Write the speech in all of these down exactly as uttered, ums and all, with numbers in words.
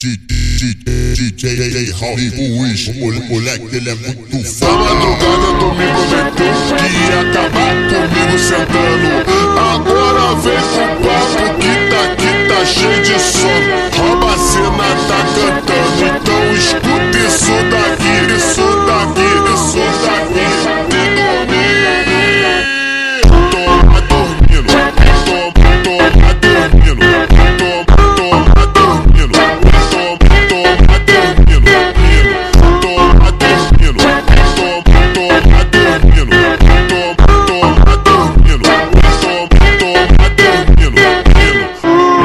D J Hollywood, o moleque ele é muito foda. Na madrugada tu me prometeu que ia acabar comigo sentando. Agora vem com papo que tá aqui, tá cheio de sono. Rouba a cena, tá cantando. Então escuta isso daqui, isso daqui, isso daqui. De dormir, toma dormindo, toma, toma dormindo, toma, toma dormindo, toma, toma dormindo, toma dormindo, toma, toma dormindo, toma, toma dormindo, toma, toma dormindo.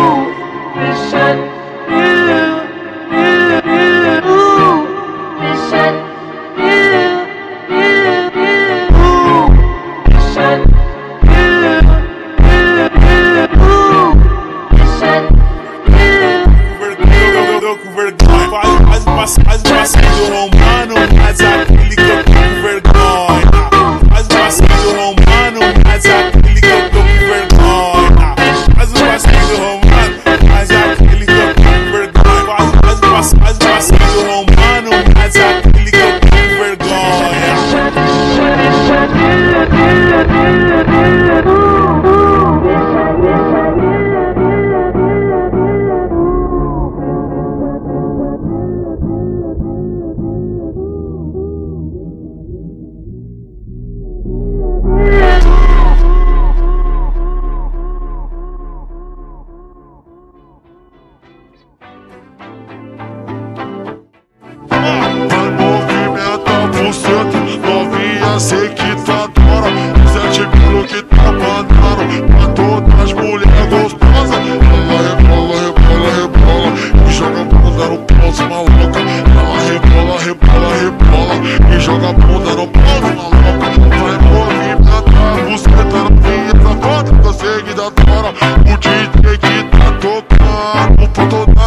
Com vergonha, faz, faz, faz um passinho romano, mas aquele que eu tô com vergonha. Faz um passinho romano, mas aquele que eu tô com vergonha. Faz um passinho romano, mas aquele que eu tô com vergonha. Faz, faz, faz, faz um passinho romano, mas aquele que eu tô com vergonha. Sei que tu adora, sete mil que tá mandando pra todas as mulheres gostosas. Ela rebola, rebola, rebola e joga a bunda no pau de maluca. Ela rebola, rebola, rebola e joga a bunda no pau de maluca. Vai movimentar, buceta novinha, safada, eu sei que da tora. O D J que tá tocando pra todo